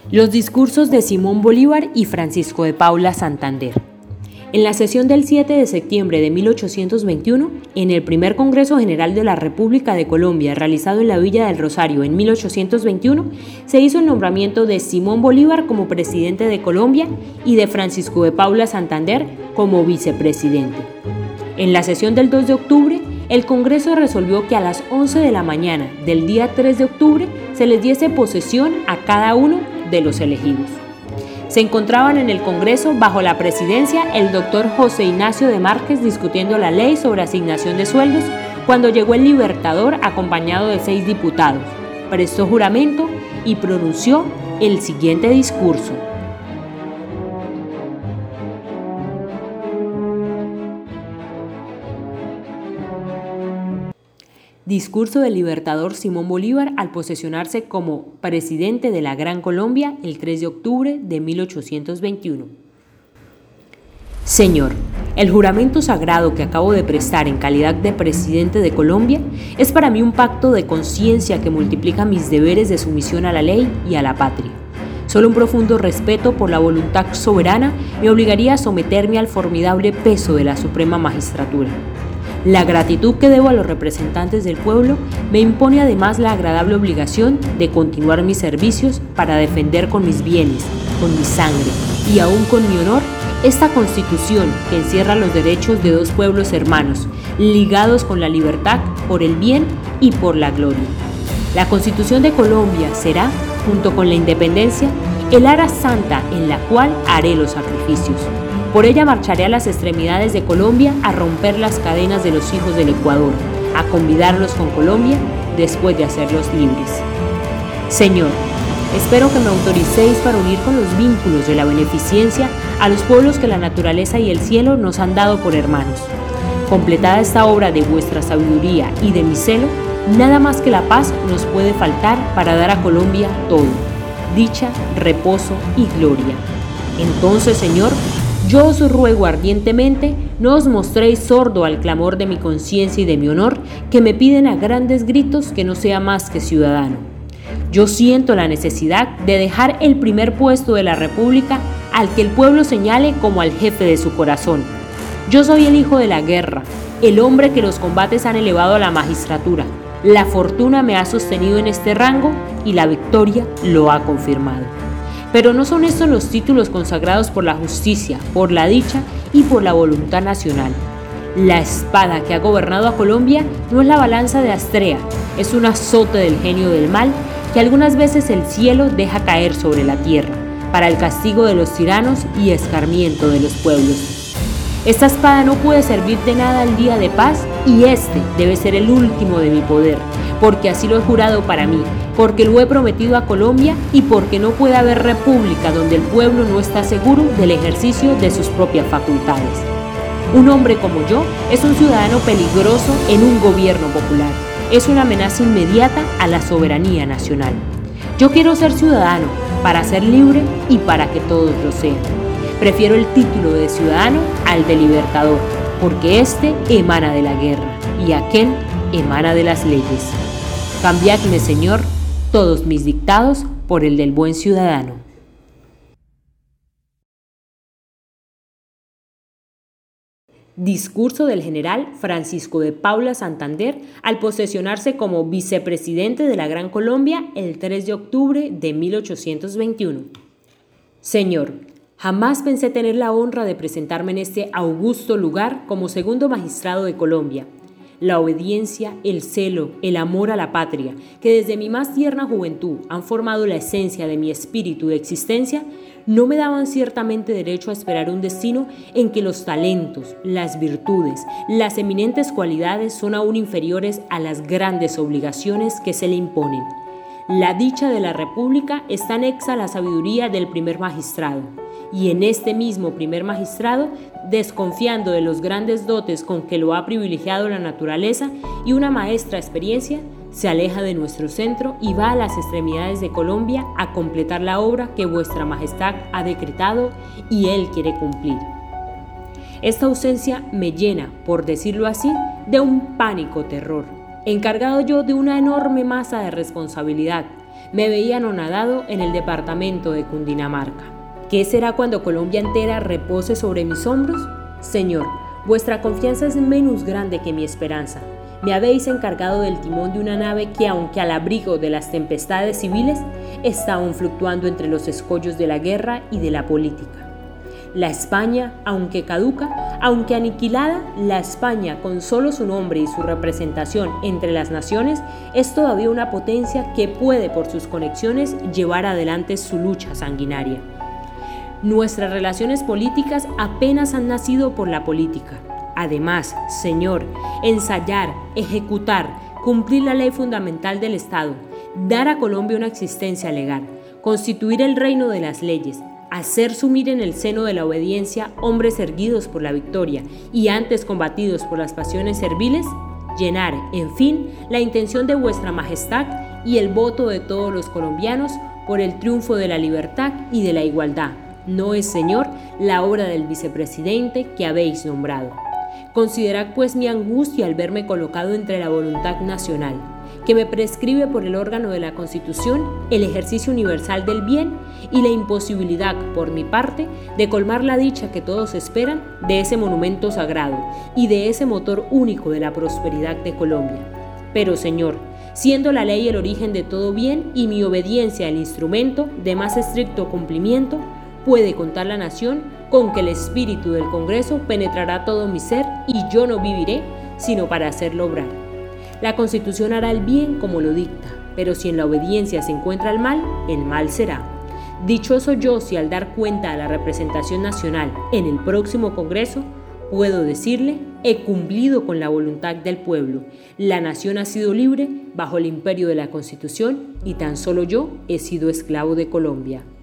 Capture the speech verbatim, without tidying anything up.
Los discursos de Simón Bolívar y Francisco de Paula Santander. En la sesión del siete de septiembre de mil ochocientos veintiuno, en el primer Congreso General de la República de Colombia, realizado en la Villa del Rosario en mil ochocientos veintiuno, se hizo el nombramiento de Simón Bolívar como presidente de Colombia y de Francisco de Paula Santander como vicepresidente. En la sesión del dos de octubre, el Congreso resolvió que a las once de la mañana del día tres de octubre se les diese posesión a cada uno de los elegidos. Se encontraban en el Congreso bajo la presidencia el doctor José Ignacio de Márquez discutiendo la ley sobre asignación de sueldos cuando llegó el Libertador acompañado de seis diputados, prestó juramento y pronunció el siguiente discurso. Discurso del Libertador Simón Bolívar al posesionarse como presidente de la Gran Colombia el tres de octubre de mil ochocientos veintiuno. Señor, el juramento sagrado que acabo de prestar en calidad de presidente de Colombia es para mí un pacto de conciencia que multiplica mis deberes de sumisión a la ley y a la patria. Solo un profundo respeto por la voluntad soberana me obligaría a someterme al formidable peso de la Suprema Magistratura. La gratitud que debo a los representantes del pueblo me impone además la agradable obligación de continuar mis servicios para defender con mis bienes, con mi sangre y aún con mi honor esta Constitución que encierra los derechos de dos pueblos hermanos, ligados con la libertad por el bien y por la gloria. La Constitución de Colombia será, junto con la independencia, el ara santa en la cual haré los sacrificios. Por ella marcharé a las extremidades de Colombia a romper las cadenas de los hijos del Ecuador, a convidarlos con Colombia después de hacerlos libres. Señor, espero que me autoricéis para unir con los vínculos de la beneficencia a los pueblos que la naturaleza y el cielo nos han dado por hermanos. Completada esta obra de vuestra sabiduría y de mi celo, nada más que la paz nos puede faltar para dar a Colombia todo, dicha, reposo y gloria. Entonces, Señor, yo os ruego ardientemente, no os mostréis sordo al clamor de mi conciencia y de mi honor, que me piden a grandes gritos que no sea más que ciudadano. Yo siento la necesidad de dejar el primer puesto de la República al que el pueblo señale como al jefe de su corazón. Yo soy el hijo de la guerra, el hombre que los combates han elevado a la magistratura. La fortuna me ha sostenido en este rango y la victoria lo ha confirmado. Pero no son estos los títulos consagrados por la justicia, por la dicha y por la voluntad nacional. La espada que ha gobernado a Colombia no es la balanza de Astrea, es un azote del genio del mal que algunas veces el cielo deja caer sobre la tierra, para el castigo de los tiranos y escarmiento de los pueblos. Esta espada no puede servir de nada al día de paz y este debe ser el último de mi poder, porque así lo he jurado para mí, porque lo he prometido a Colombia y porque no puede haber república donde el pueblo no está seguro del ejercicio de sus propias facultades. Un hombre como yo es un ciudadano peligroso en un gobierno popular, es una amenaza inmediata a la soberanía nacional. Yo quiero ser ciudadano para ser libre y para que todos lo sean. Prefiero el título de ciudadano al de libertador, porque este emana de la guerra y aquel emana de las leyes. Cambiadme, Señor, todos mis dictados por el del buen ciudadano. Discurso del general Francisco de Paula Santander al posesionarse como vicepresidente de la Gran Colombia el tres de octubre de mil ochocientos veintiuno. Señor, jamás pensé tener la honra de presentarme en este augusto lugar como segundo magistrado de Colombia. La obediencia, el celo, el amor a la patria, que desde mi más tierna juventud han formado la esencia de mi espíritu de existencia, no me daban ciertamente derecho a esperar un destino en que los talentos, las virtudes, las eminentes cualidades son aún inferiores a las grandes obligaciones que se le imponen. La dicha de la República está anexa a la sabiduría del primer magistrado. Y en este mismo primer magistrado, desconfiando de los grandes dotes con que lo ha privilegiado la naturaleza y una maestra experiencia, se aleja de nuestro centro y va a las extremidades de Colombia a completar la obra que vuestra majestad ha decretado y él quiere cumplir. Esta ausencia me llena, por decirlo así, de un pánico terror, encargado yo de una enorme masa de responsabilidad, Me veía anonadado en el departamento de Cundinamarca. ¿Qué será cuando Colombia entera repose sobre mis hombros? Señor, vuestra confianza es menos grande que mi esperanza. Me habéis encargado del timón de una nave que, aunque al abrigo de las tempestades civiles, está aún fluctuando entre los escollos de la guerra y de la política. La España, aunque caduca, aunque aniquilada, la España, con solo su nombre y su representación entre las naciones, es todavía una potencia que puede, por sus conexiones, llevar adelante su lucha sanguinaria. Nuestras relaciones políticas apenas han nacido por la política. Además, Señor, ensayar, ejecutar, cumplir la ley fundamental del Estado, dar a Colombia una existencia legal, constituir el reino de las leyes, hacer sumir en el seno de la obediencia hombres erguidos por la victoria y antes combatidos por las pasiones serviles, llenar, en fin, la intención de vuestra majestad y el voto de todos los colombianos por el triunfo de la libertad y de la igualdad. No es, Señor, la obra del vicepresidente que habéis nombrado. Considerad pues mi angustia al verme colocado entre la voluntad nacional, que me prescribe por el órgano de la Constitución el ejercicio universal del bien y la imposibilidad, por mi parte, de colmar la dicha que todos esperan de ese monumento sagrado y de ese motor único de la prosperidad de Colombia. Pero, Señor, siendo la ley el origen de todo bien y mi obediencia el instrumento de más estricto cumplimiento, puede contar la nación con que el espíritu del Congreso penetrará todo mi ser y yo no viviré sino para hacerlo obrar. La Constitución hará el bien como lo dicta, pero si en la obediencia se encuentra el mal, el mal será. Dichoso yo si al dar cuenta a la representación nacional en el próximo Congreso, puedo decirle, he cumplido con la voluntad del pueblo. La nación ha sido libre bajo el imperio de la Constitución y tan solo yo he sido esclavo de Colombia.